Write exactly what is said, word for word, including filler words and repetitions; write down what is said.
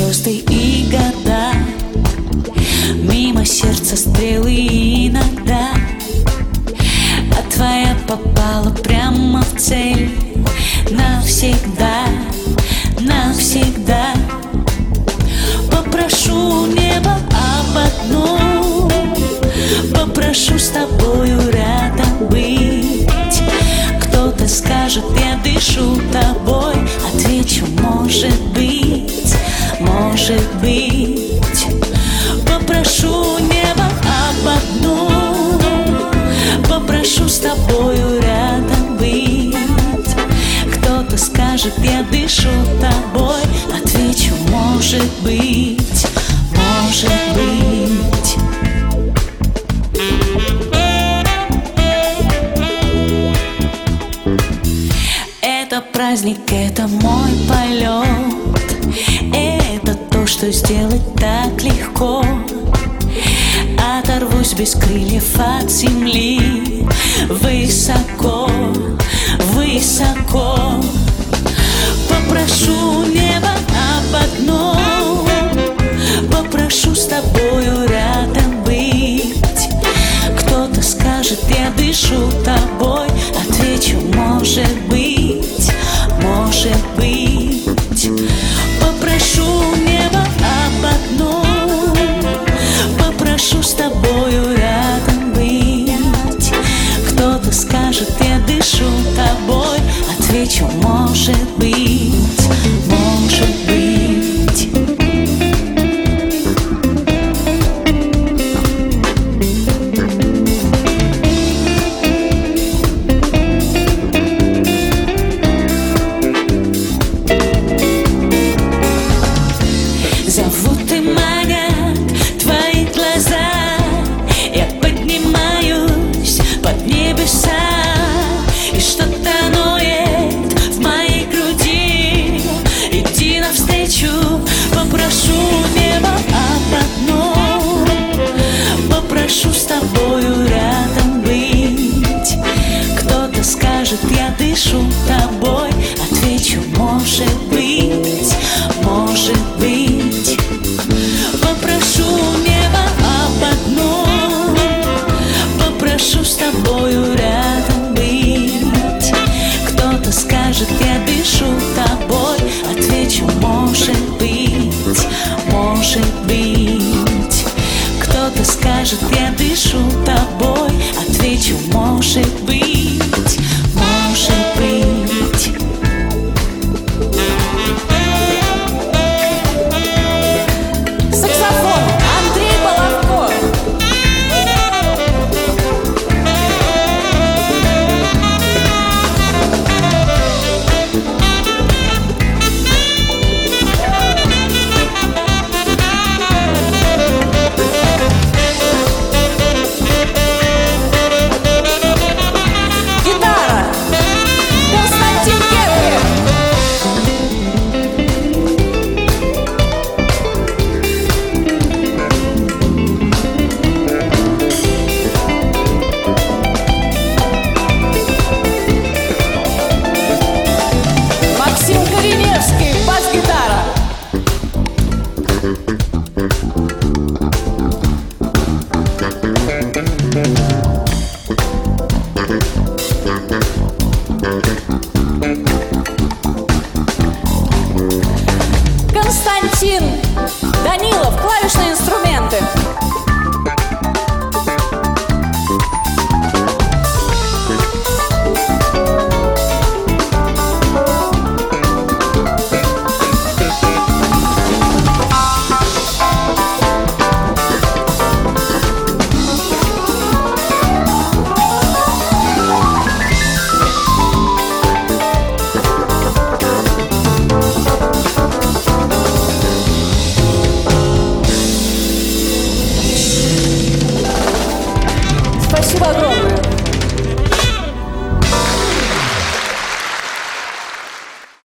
звезды и года, мимо сердца стрелы иногда, а твоя попала прямо в цель. Навсегда, навсегда попрошу небо об одном, попрошу с тобою рядом быть. Кто-то скажет, я дышу тобой, отвечу, может быть, может быть. Попрошу небо об одном, попрошу с тобою рядом быть. Кто-то скажет, я дышу тобой, отвечу, может быть, может быть. Это праздник, это мой полет, это то, что сделать так легко. Оторвусь без крыльев от земли, высоко, высоко. Попрошу небо об одном, попрошу с тобою рядом быть. Кто-то скажет, я дышу тобой, отвечу, может быть, может быть. Попрошу небо об одном, попрошу с тобою рядом быть. Кто-то скажет, я дышу тобой, отвечу, может быть, может быть. Зовут и манят твои глаза, я поднимаюсь под небеса, и что-то ноет в моей груди. Иди навстречу, попрошу небо об одном, попрошу с тобою рядом быть. Кто-то скажет, я дышу тобой, отвечу, может быть, может быть. Попрошу небо об одном, попрошу с тобою рядом быть. Кто-то скажет, я дышу тобой, отвечу, может быть, может быть. Кто-то скажет, я дышу тобой.